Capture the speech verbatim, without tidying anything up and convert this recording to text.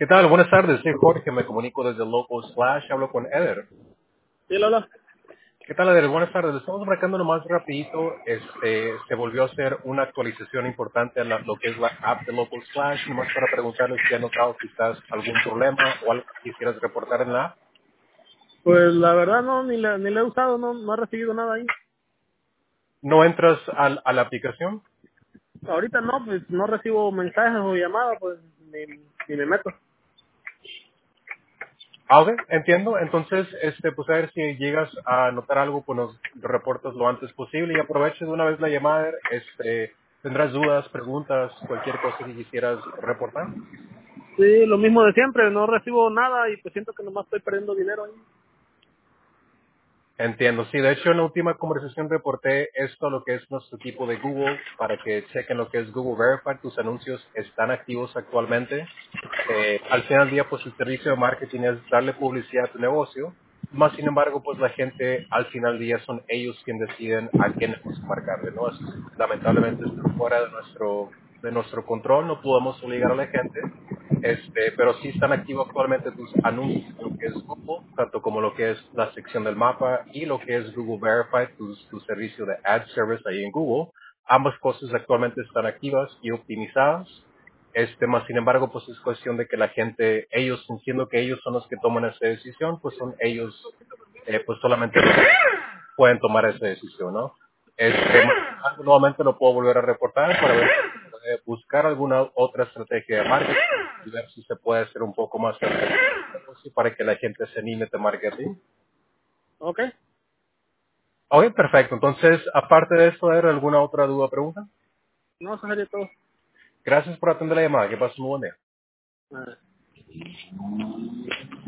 ¿Qué tal? Buenas tardes, soy Jorge, me comunico desde Local Slash, hablo con Eder. Sí, Lola. ¿Qué tal, Eder? Buenas tardes, estamos marcando nomás rapidito, este, se volvió a hacer una actualización importante a la- lo que es la app de Local Slash, nomás para preguntarles si han notado quizás algún problema o algo que quisieras reportar en la app. Pues la verdad no, ni la, ni la he usado, no, no he recibido nada ahí. ¿No entras al- a, la aplicación? Ahorita no, pues no recibo mensajes o llamadas, pues ni, ni me meto. Ah, ok, entiendo. Entonces, este, pues a ver si llegas a notar algo, pues nos reportas lo antes posible y aproveches de una vez la llamada, Eder. Este, tendrás dudas, preguntas, cualquier cosa que quisieras reportar. Sí, lo mismo de siempre, no recibo nada y pues siento que nomás estoy perdiendo dinero ahí. Entiendo, sí, de hecho en la última conversación reporté esto a lo que es nuestro equipo de Google para que chequen lo que es Google Verify, tus anuncios están activos actualmente. Eh, al final del día, pues el servicio de marketing es darle publicidad a tu negocio, más sin embargo, pues la gente al final del día son ellos quienes deciden a qué negocio marcarle, ¿no? Eso es- lamentablemente está fuera de nuestro, de nuestro control, no podemos obligar a la gente, este, pero sí están activos actualmente tus anuncios en lo que es Google, tanto como lo que es la sección del mapa y lo que es Google Verify, tu, tu servicio de ad service ahí en Google. Ambas cosas actualmente están activas y optimizadas. Este, más sin embargo, pues es cuestión de que la gente, ellos, siendo que ellos son los que toman esa decisión, pues son ellos, eh, pues solamente los que pueden tomar esa decisión, ¿no? Este, más sin embargo, nuevamente lo puedo volver a reportar para ver si se puede buscar alguna otra estrategia de marketing y ver si se puede hacer un poco más atractivo para que la gente se anime a marketing. Ok, Ok, perfecto. Entonces, aparte de esto, ¿hay alguna otra duda o pregunta? no, eso sería todo. Gracias por atender la llamada. Que pasen un buen día. Ah.